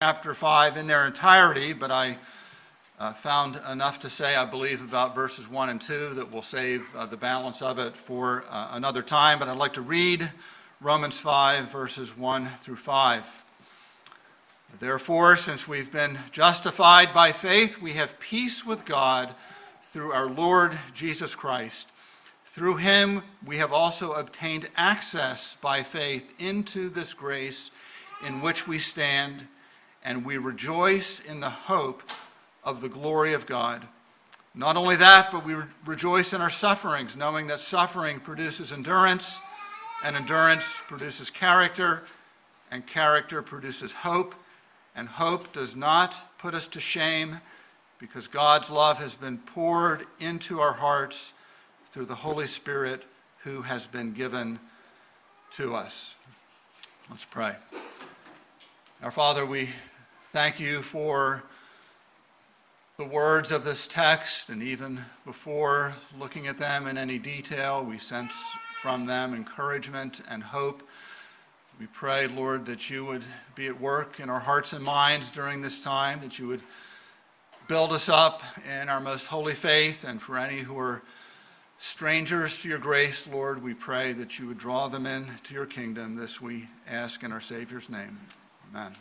chapter 5 in their entirety, but I found enough to say, I believe, about verses 1 and 2 that we'll save the balance of it for another time. But I'd like to read Romans 5, verses 1 through 5. Therefore, since we've been justified by faith, we have peace with God through our Lord Jesus Christ. Through him, we have also obtained access by faith into this grace in which we stand, and we rejoice in the hope of the glory of God. Not only that, but we rejoice in our sufferings, knowing that suffering produces endurance, and endurance produces character, and character produces hope, and hope does not put us to shame, because God's love has been poured into our hearts through the Holy Spirit who has been given to us. Let's pray. Our Father, we thank you for the words of this text, and even before looking at them in any detail, we sense from them encouragement and hope. We pray, Lord, that you would be at work in our hearts and minds during this time, that you would build us up in our most holy faith, and for any who are strangers to your grace, Lord, we pray that you would draw them into your kingdom. This we ask in our Savior's name. Amen.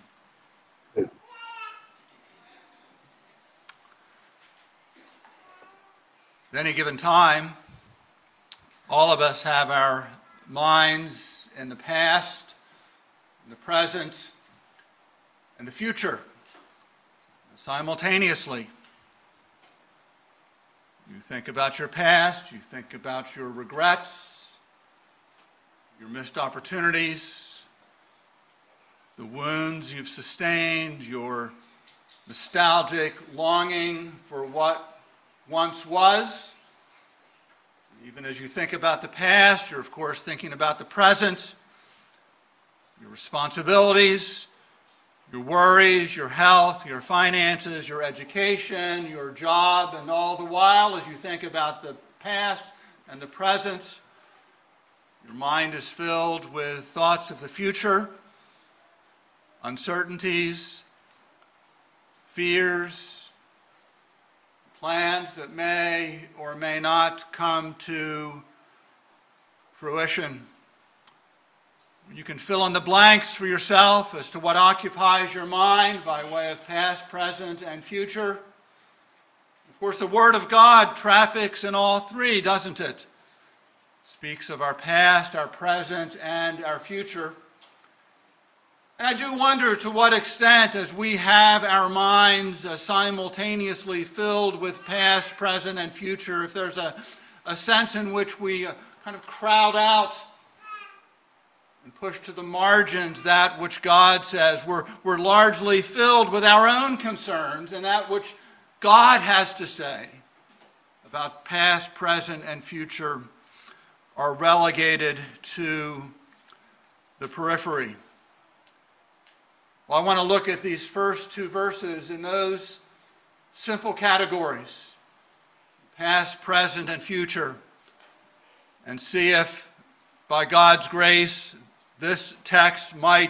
At any given time, all of us have our minds in the past, in the present, and the future simultaneously. You think about your past, you think about your regrets, your missed opportunities, the wounds you've sustained, your nostalgic longing for what once was. Even as you think about the past, you're of course thinking about the present, your responsibilities, your worries, your health, your finances, your education, your job, and all the while as you think about the past and the present, your mind is filled with thoughts of the future, uncertainties, fears, plans that may or may not come to fruition. You can fill in the blanks for yourself as to what occupies your mind by way of past, present, and future. Of course, the Word of God traffics in all three, doesn't it? Speaks of our past, our present, and our future. And I do wonder to what extent, as we have our minds simultaneously filled with past, present, and future, if there's a sense in which we kind of crowd out and push to the margins that which God says. We're largely filled with our own concerns, and that which God has to say about past, present, and future are relegated to the periphery. Well, I want to look at these first two verses in those simple categories, past, present, and future, and see if, by God's grace, this text might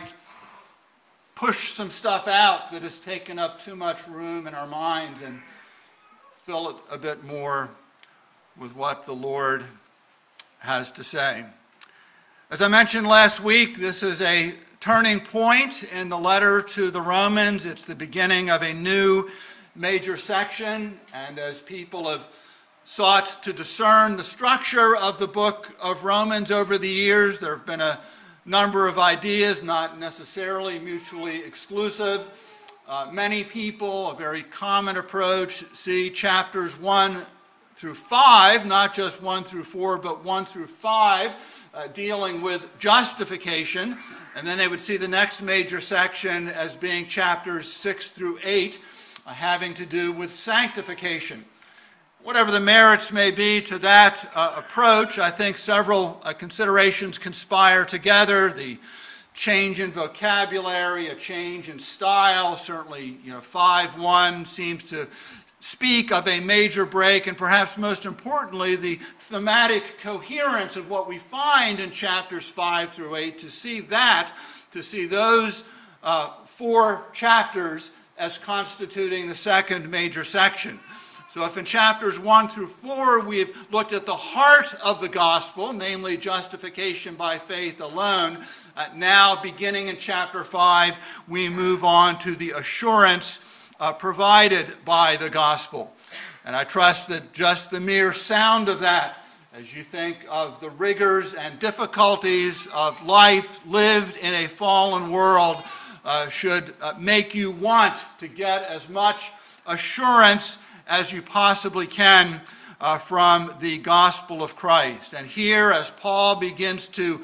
push some stuff out that has taken up too much room in our minds and fill it a bit more with what the Lord has to say. As I mentioned last week, this is a turning point in the letter to the Romans. It's the beginning of a new major section, and as people have sought to discern the structure of the book of Romans over the years, there have been a number of ideas, not necessarily mutually exclusive. Many people, a very common approach, see chapters 1 through 5, not just 1 through 4, but 1 through 5, dealing with justification, and then they would see the next major section as being chapters 6 through 8, having to do with sanctification. Whatever the merits may be to that approach, I think several considerations conspire together. The change in vocabulary, a change in style. Certainly, 5:1 seems to speak of a major break, and perhaps most importantly, the thematic coherence of what we find in chapters 5 through 8. To see those 4 chapters as constituting the second major section. So if in chapters 1 through 4 we've looked at the heart of the gospel, namely justification by faith alone, now beginning in chapter 5, we move on to the assurance provided by the gospel. And I trust that just the mere sound of that, as you think of the rigors and difficulties of life lived in a fallen world, should make you want to get as much assurance as you possibly can from the gospel of Christ. And here, as Paul begins to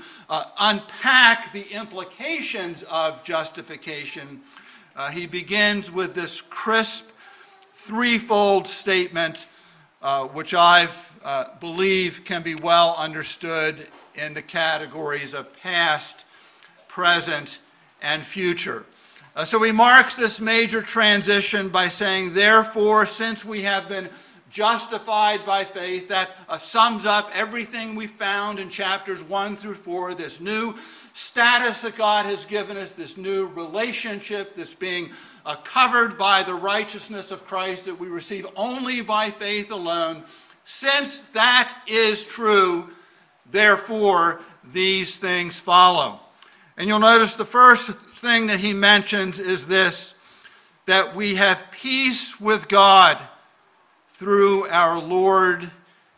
unpack the implications of justification, he begins with this crisp, threefold statement, which I believe can be well understood in the categories of past, present, and future. So he marks this major transition by saying, therefore, since we have been justified by faith, that sums up everything we found in chapters 1 through 4, this new status that God has given us, this new relationship, this being covered by the righteousness of Christ that we receive only by faith alone. Since that is true, therefore, these things follow. And you'll notice the first thing that he mentions is this, that we have peace with God through our Lord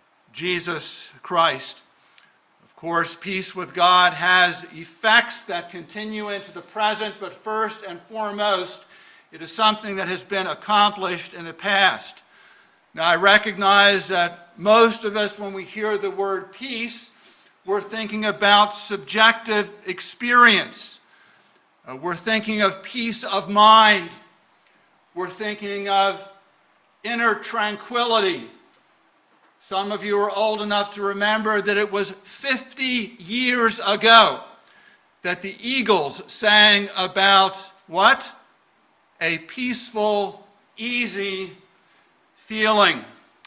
Jesus Christ. Of course, peace with God has effects that continue into the present, but first and foremost, it is something that has been accomplished in the past. Now, I recognize that most of us, when we hear the word peace, we're thinking about subjective experience. We're thinking of peace of mind. We're thinking of inner tranquility. Some of you are old enough to remember that it was 50 years ago that the Eagles sang about what? A peaceful, easy feeling.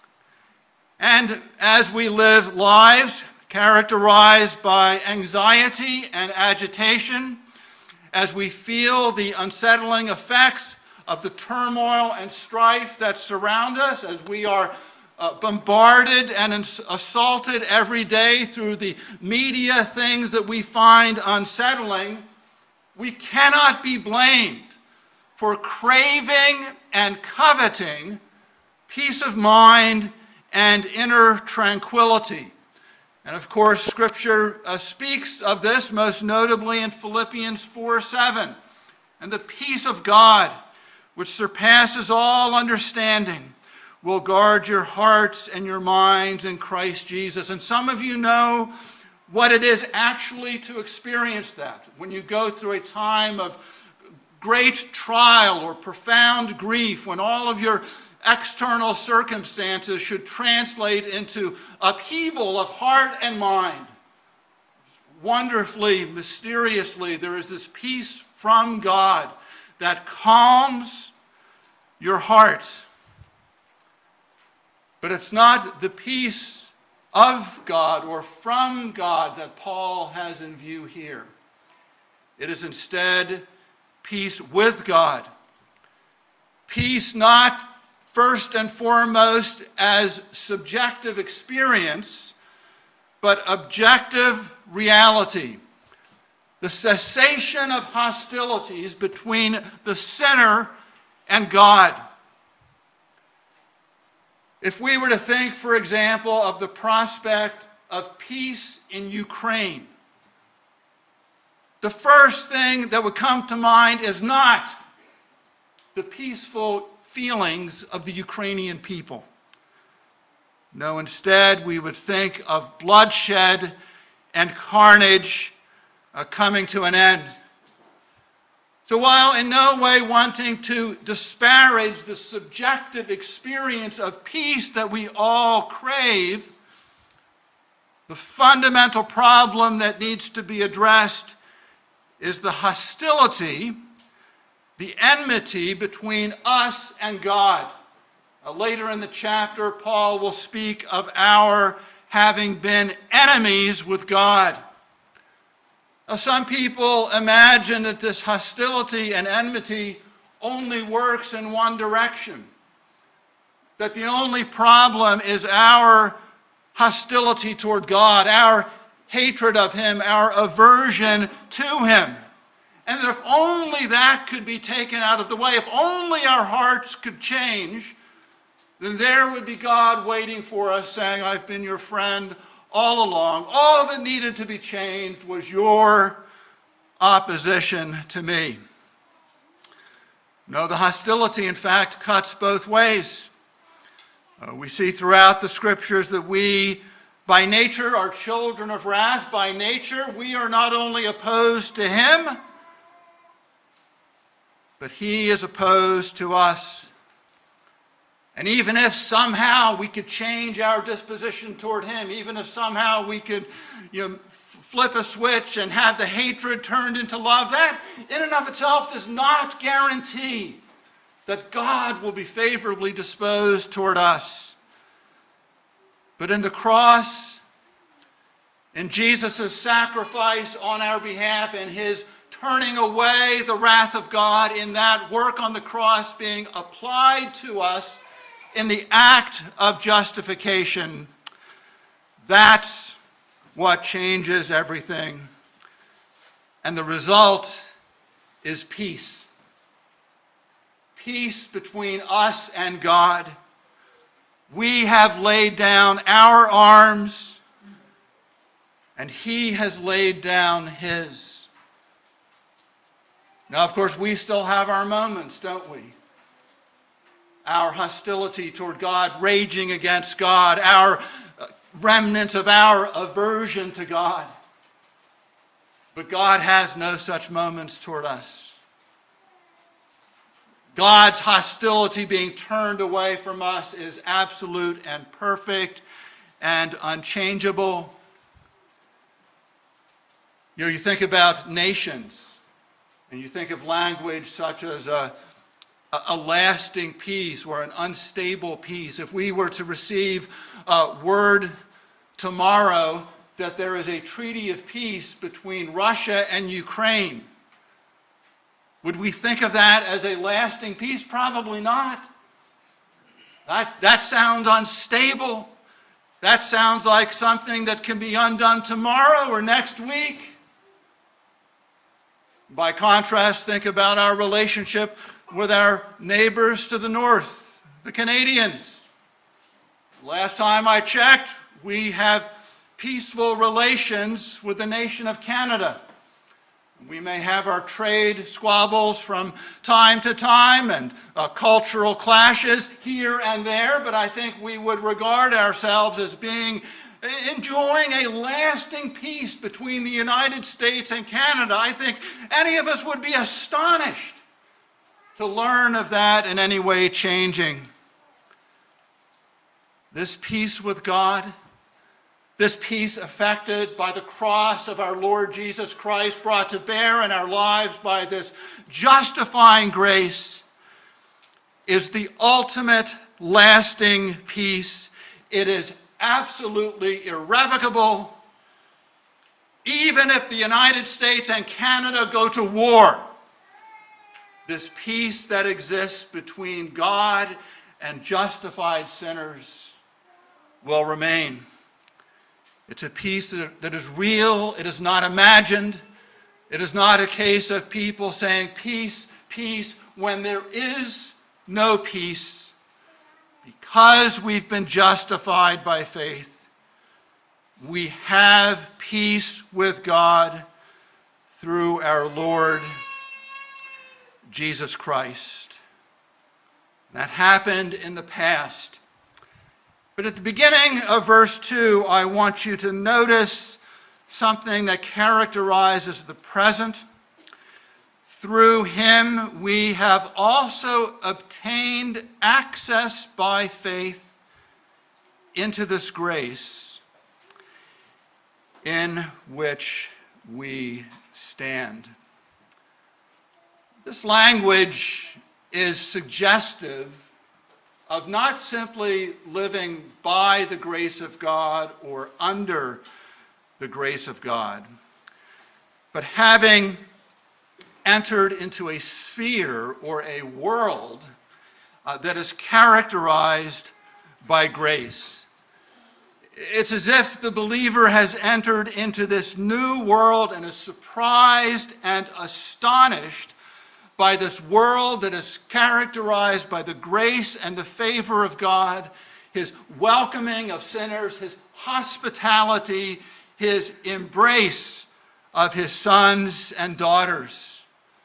And as we live lives characterized by anxiety and agitation, as we feel the unsettling effects of the turmoil and strife that surround us, as we are bombarded and assaulted every day through the media things that we find unsettling, we cannot be blamed for craving and coveting peace of mind and inner tranquility. And of course, Scripture speaks of this most notably in Philippians 4:7. And the peace of God, which surpasses all understanding, will guard your hearts and your minds in Christ Jesus. And some of you know what it is actually to experience that. When you go through a time of great trial or profound grief, when all of your external circumstances should translate into upheaval of heart and mind. Wonderfully, mysteriously, there is this peace from God that calms your heart. But it's not the peace of God or from God that Paul has in view here. It is instead peace with God. Peace not first and foremost as subjective experience, but objective reality. The cessation of hostilities between the sinner and God. If we were to think, for example, of the prospect of peace in Ukraine, the first thing that would come to mind is not the peaceful feelings of the Ukrainian people. No, instead, we would think of bloodshed and carnage coming to an end. So while in no way wanting to disparage the subjective experience of peace that we all crave, the fundamental problem that needs to be addressed is the hostility, the enmity between us and God. Later in the chapter, Paul will speak of our having been enemies with God. Now, some people imagine that this hostility and enmity only works in one direction, that the only problem is our hostility toward God, our hatred of him, our aversion to him. And that if only that could be taken out of the way, if only our hearts could change, then there would be God waiting for us saying, I've been your friend all along. All that needed to be changed was your opposition to me. No, the hostility, in fact, cuts both ways. We see throughout the scriptures that we, by nature, are children of wrath. By nature, we are not only opposed to him, but he is opposed to us. And even if somehow we could change our disposition toward him, even if somehow we could flip a switch and have the hatred turned into love, that in and of itself does not guarantee that God will be favorably disposed toward us. But in the cross, in Jesus' sacrifice on our behalf, in his turning away the wrath of God, in that work on the cross being applied to us in the act of justification, that's what changes everything. And the result is peace. Peace between us and God. We have laid down our arms, and he has laid down his. Now, of course, we still have our moments, don't we? Our hostility toward God, raging against God, our remnant of our aversion to God. But God has no such moments toward us. God's hostility being turned away from us is absolute and perfect and unchangeable. You think about nations, and you think of language such as a lasting peace or an unstable peace. If we were to receive word tomorrow that there is a treaty of peace between Russia and Ukraine, would we think of that as a lasting peace? Probably not. That sounds unstable. That sounds like something that can be undone tomorrow or next week. By contrast, think about our relationship with our neighbors to the north, the Canadians. Last time I checked, we have peaceful relations with the nation of Canada. We may have our trade squabbles from time to time and cultural clashes here and there, but I think we would regard ourselves as enjoying a lasting peace between the United States and Canada. I think any of us would be astonished to learn of that in any way changing. This peace with God, this peace effected by the cross of our Lord Jesus Christ, brought to bear in our lives by this justifying grace, is the ultimate lasting peace. It is absolutely irrevocable. Even if the United States and Canada go to war, this peace that exists between God and justified sinners will remain. It's a peace that is real. It is not imagined. It is not a case of people saying peace, peace, when there is no peace. Because we've been justified by faith, we have peace with God through our Lord Jesus Christ. That happened in the past. But at the beginning of verse 2, I want you to notice something that characterizes the present. Through him we have also obtained access by faith into this grace in which we stand. This language is suggestive of not simply living by the grace of God or under the grace of God, But having entered into a sphere or a world that is characterized by grace, it's as if the believer has entered into this new world and is surprised and astonished by this world that is characterized by the grace and the favor of God, his welcoming of sinners, his hospitality, his embrace of his sons and daughters.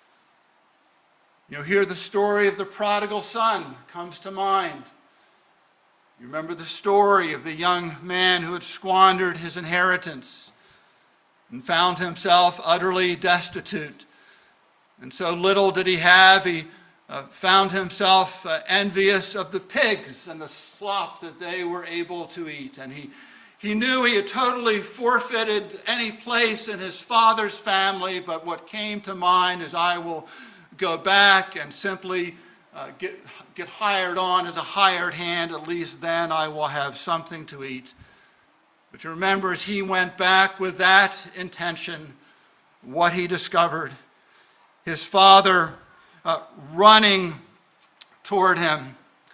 You hear the story of the prodigal son comes to mind. You remember the story of the young man who had squandered his inheritance and found himself utterly destitute. And so little did he have, he found himself envious of the pigs and the slop that they were able to eat. And he knew he had totally forfeited any place in his father's family, but what came to mind is, I will go back and simply get hired on as a hired hand. At least then I will have something to eat. But you remember, as he went back with that intention, what he discovered: his father running toward him,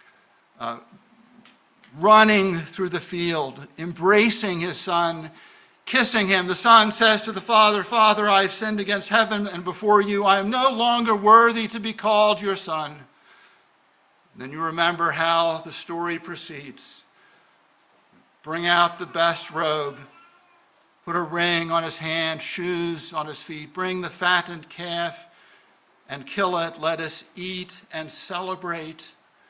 running through the field, embracing his son, kissing him. The son says to the father, "Father, I have sinned against heaven and before you. I am no longer worthy to be called your son." Then you remember how the story proceeds. Bring out the best robe, put a ring on his hand, shoes on his feet. Bring the fattened calf and kill it. Let us eat and celebrate.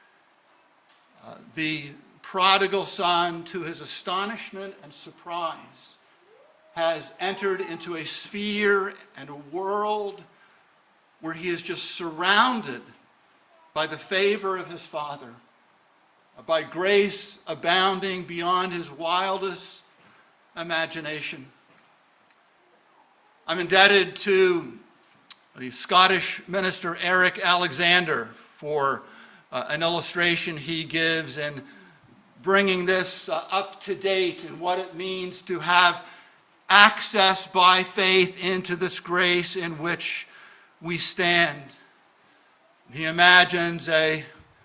The prodigal son, to his astonishment and surprise, has entered into a sphere and a world where he is just surrounded by the favor of his Father, by grace abounding beyond his wildest imagination. I'm indebted to the Scottish minister Eric Alexander for an illustration he gives in bringing this up to date and what it means to have access by faith into this grace in which we stand. He imagines a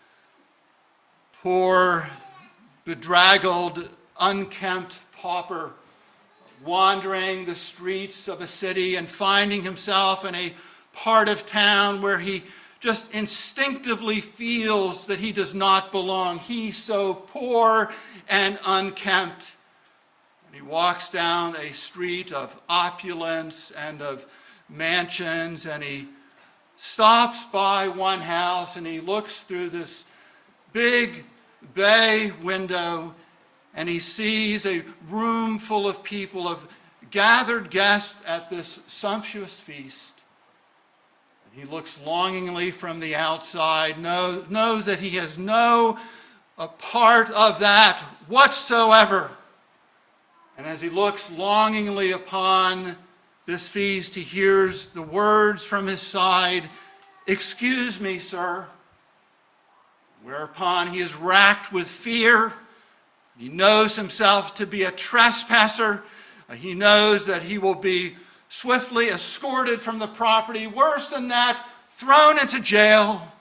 poor, bedraggled, unkempt pauper wandering the streets of a city and finding himself in a part of town where he just instinctively feels that he does not belong. He's so poor and unkempt. And he walks down a street of opulence and of mansions, and he stops by one house and he looks through this big bay window and he sees a room full of people, of gathered guests at this sumptuous feast. And he looks longingly from the outside, knows that he has no part of that whatsoever. And as he looks longingly upon this feast, he hears the words from his side, "Excuse me, sir." Whereupon he is racked with fear. He knows himself to be a trespasser. He knows that he will be swiftly escorted from the property. Worse than that, thrown into jail.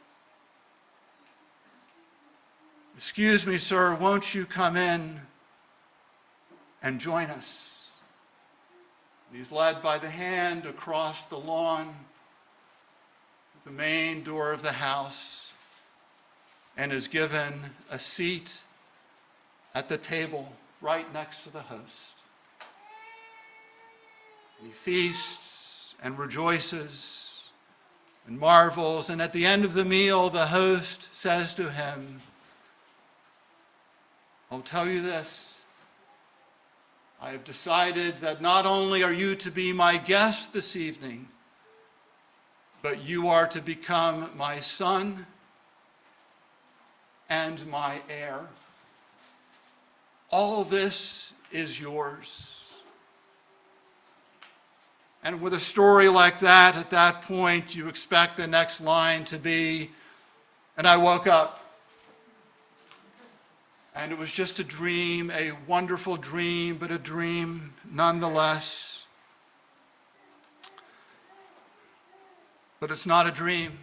"Excuse me, sir, won't you come in and join us?" He's led by the hand across the lawn to the main door of the house and is given a seat at the table right next to the host. And he feasts and rejoices and marvels, and at the end of the meal, the host says to him, "I'll tell you this. I have decided that not only are you to be my guest this evening, but you are to become my son and my heir. All this is yours." And with a story like that, at that point, you expect the next line to be, "And I woke up, and it was just a dream, a wonderful dream, but a dream nonetheless." but it's not a dream.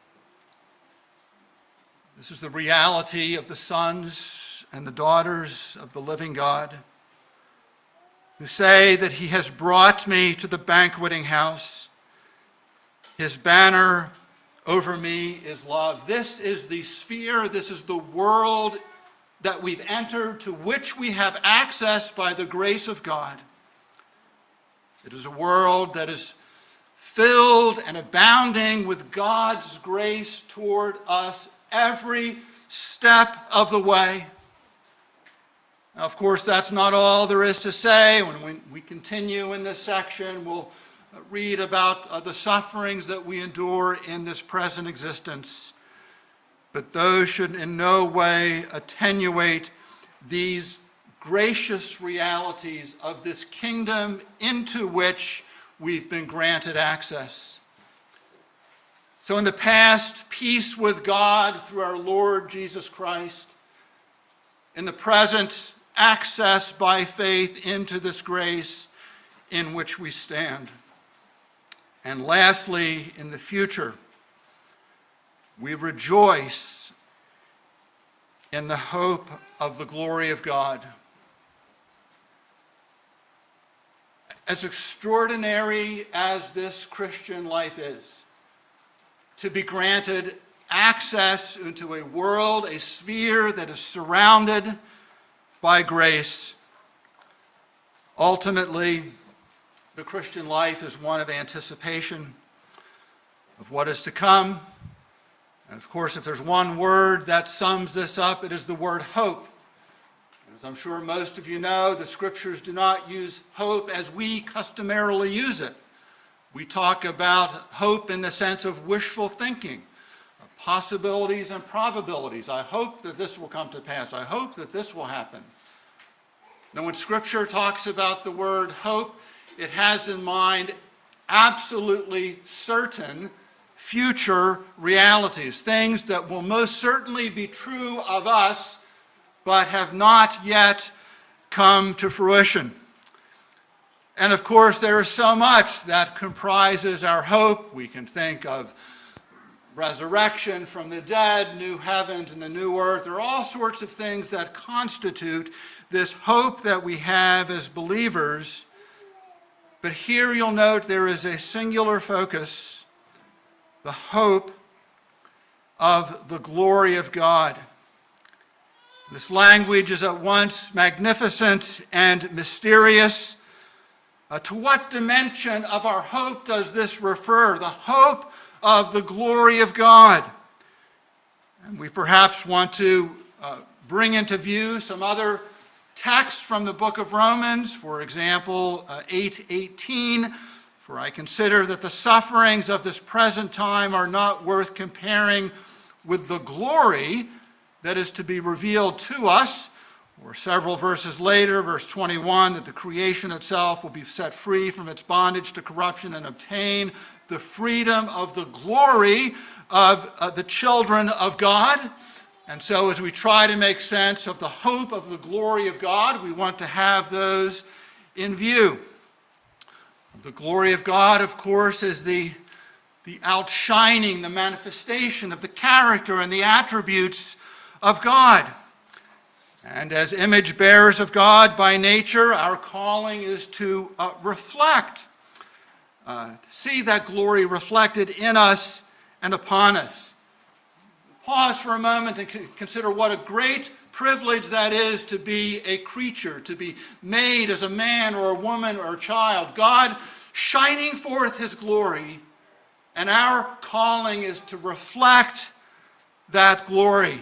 This is the reality of the sons and the daughters of the living God, who say that he has brought me to the banqueting house. His banner over me is love. This is the sphere, this is the world that we've entered, to which we have access by the grace of God. It is a world that is filled and abounding with God's grace toward us every step of the way. Now, of course, that's not all there is to say. When we continue in this section, we'll read about the sufferings that we endure in this present existence. But those should in no way attenuate these gracious realities of this kingdom into which we've been granted access. So in the past, peace with God through our Lord Jesus Christ. In the present, access by faith into this grace in which we stand. And lastly, in the future, we rejoice in the hope of the glory of God. As extraordinary as this Christian life is, to be granted access into a world, a sphere that is surrounded by grace. Ultimately, the Christian life is one of anticipation of what is to come. And of course, if there's one word that sums this up, it is the word hope. As I'm sure most of you know, the scriptures do not use hope as we customarily use it. We talk about hope in the sense of wishful thinking, possibilities and probabilities. I hope that this will come to pass. I hope that this will happen. Now, when Scripture talks about the word hope, it has in mind absolutely certain future realities, things that will most certainly be true of us, but have not yet come to fruition. And of course, there is so much that comprises our hope. We can think of resurrection from the dead, new heavens and the new earth. There are all sorts of things that constitute this hope that we have as believers. But here you'll note there is a singular focus, the hope of the glory of God. This language is at once magnificent and mysterious. To what dimension of our hope does this refer? The hope of the glory of God. And we perhaps want to bring into view some other texts from the book of Romans, for example, 8:18, for I consider that the sufferings of this present time are not worth comparing with the glory that is to be revealed to us. Or several verses later, verse 21, that the creation itself will be set free from its bondage to corruption and obtain the freedom of the glory of the children of God. And so as we try to make sense of the hope of the glory of God, we want to have those in view. The glory of God, of course, is the outshining, the manifestation of the character and the attributes of God. And as image bearers of God by nature, our calling is to reflect, see that glory reflected in us and upon us. Pause for a moment and consider what a great privilege that is to be a creature, to be made as a man or a woman or a child. God shining forth his glory, and our calling is to reflect that glory.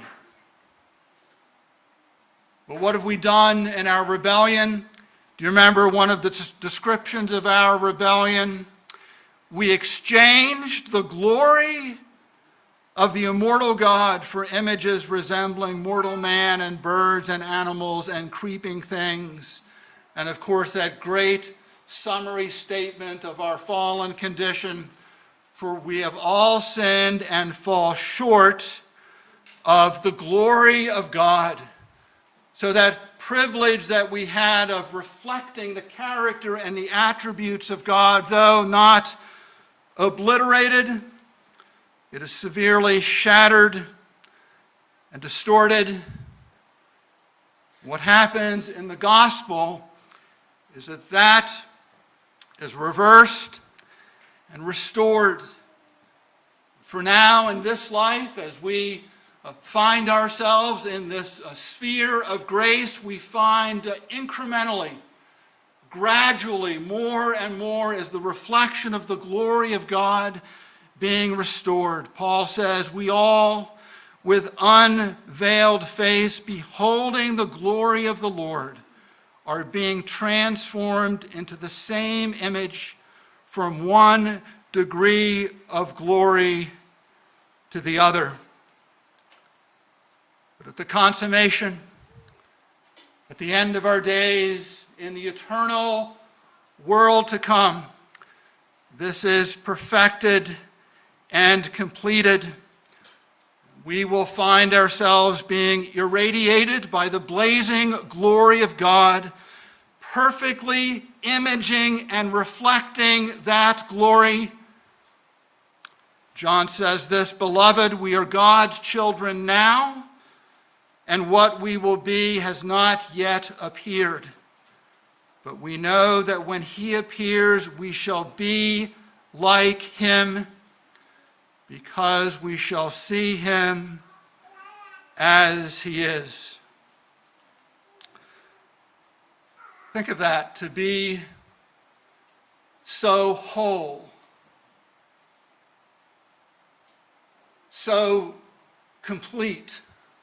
But what have we done in our rebellion? Do you remember one of the descriptions of our rebellion? We exchanged the glory of the immortal God for images resembling mortal man and birds and animals and creeping things. And of course, that great summary statement of our fallen condition, for we have all sinned and fall short of the glory of God. So that privilege that we had of reflecting the character and the attributes of God, though not obliterated, it is severely shattered and distorted. What happens in the gospel is that is reversed and restored. For now, in this life, as we find ourselves in this sphere of grace, we find incrementally, gradually, more and more is the reflection of the glory of God being restored. Paul says, we all, with unveiled face, beholding the glory of the Lord, are being transformed into the same image from one degree of glory to the other. But at the consummation, at the end of our days, in the eternal world to come, this is perfected and completed. We will find ourselves being irradiated by the blazing glory of God, perfectly imaging and reflecting that glory. John says this, "Beloved, we are God's children now, and what we will be has not yet appeared. But we know that when he appears, we shall be like him, because we shall see him as he is." Think of that, to be so whole, so complete,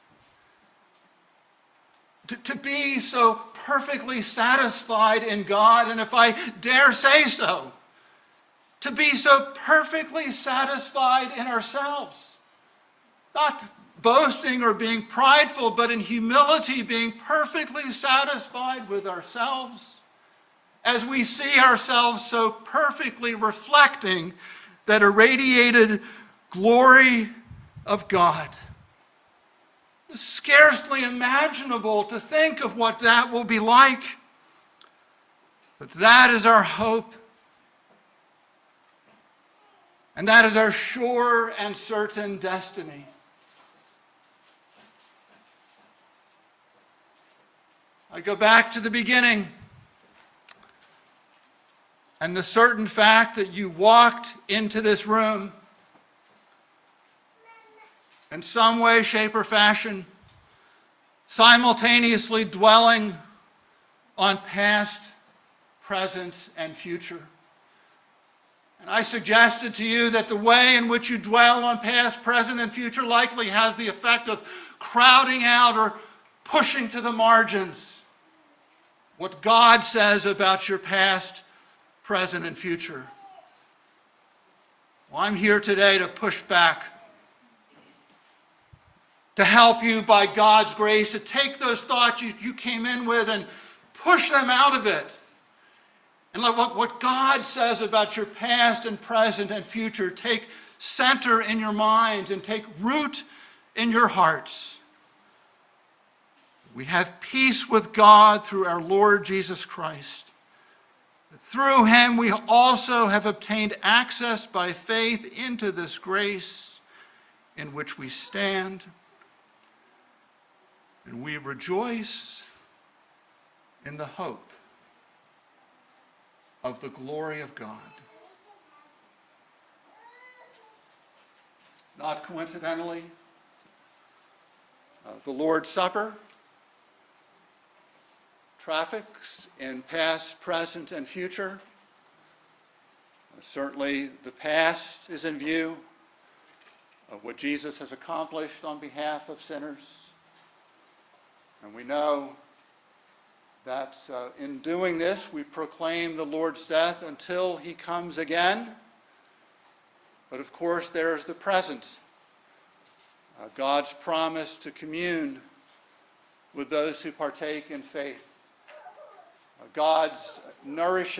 to be so perfectly satisfied in God, and if I dare say so, to be so perfectly satisfied in ourselves. Not boasting or being prideful, but in humility being perfectly satisfied with ourselves as we see ourselves so perfectly reflecting that irradiated glory of God. It's scarcely imaginable to think of what that will be like, but that is our hope. And that is our sure and certain destiny. I go back to the beginning and the certain fact that you walked into this room in some way, shape, or fashion, simultaneously dwelling on past, present, and future. And I suggested to you that the way in which you dwell on past, present, and future likely has the effect of crowding out or pushing to the margins what God says about your past, present, and future. Well, I'm here today to push back, to help you by God's grace to take those thoughts you came in with and push them out of it. And let what God says about your past and present and future take center in your minds and take root in your hearts. We have peace with God through our Lord Jesus Christ. Through him we also have obtained access by faith into this grace in which we stand. And we rejoice in the hope of the glory of God. Not coincidentally, the Lord's Supper traffics in past, present, and future. Certainly the past is in view of what Jesus has accomplished on behalf of sinners. And we know that in doing this, we proclaim the Lord's death until he comes again. But of course, there's the present, God's promise to commune with those who partake in faith, God's nourishing